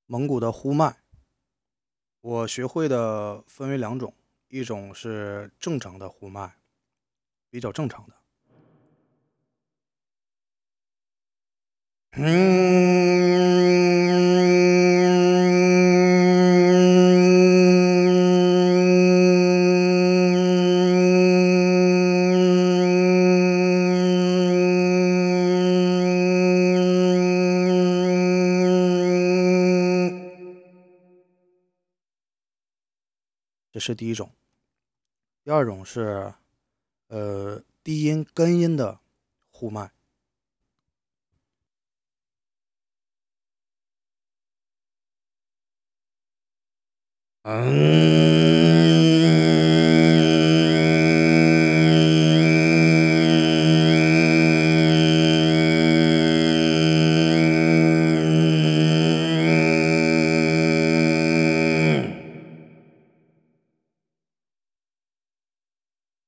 蒙古的呼麦，我学会的分为两种，一种是正常的呼麦，比较正常的，这是第一种。第二种是低音根音的呼麦，